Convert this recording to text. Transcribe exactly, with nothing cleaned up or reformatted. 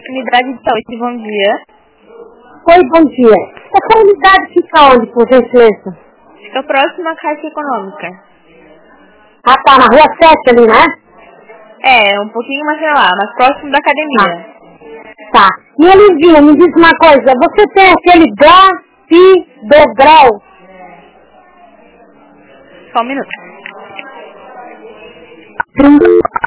Unidade de saúde, bom dia. Oi, bom dia. Essa unidade fica onde, por gentileza? Fica próximo à Caixa Econômica. Ah, tá, na rua sete ali, né? É, um pouquinho mais pra lá, mais próximo da academia. Tá. Tá. E Elisinha, me diz uma coisa, você tem aquele Gafidogrel? Só um minuto. Sim.